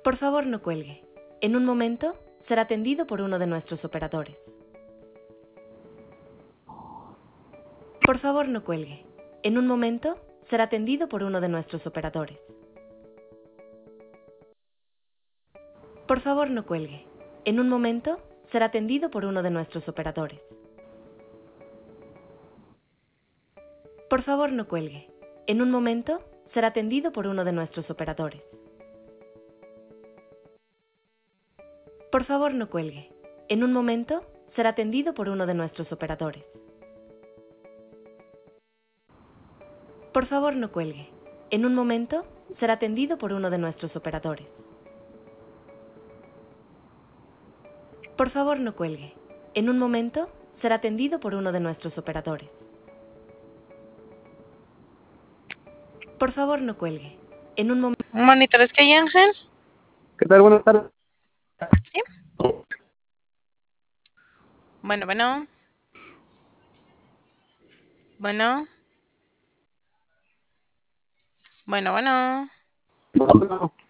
Por favor, no cuelgue. En un momento será atendido por uno de nuestros operadores. Por favor, no cuelgue. En un momento será atendido por uno de nuestros operadores. Por favor, no cuelgue. En un momento será atendido por uno de nuestros operadores. Por favor, no cuelgue. En un momento será atendido por uno de nuestros operadores. Por favor, no cuelgue. En un momento será atendido por uno de nuestros operadores. Por favor, no cuelgue. En un momento será atendido por uno de nuestros operadores. Por favor, no cuelgue. En un momento será atendido por uno de nuestros operadores. Por favor, no cuelgue. En un momento... Monitores que hay, Ángel. ¿Qué tal? Buenas tardes. Sí. Bueno, bueno. Bueno. Bueno, bueno. Bueno,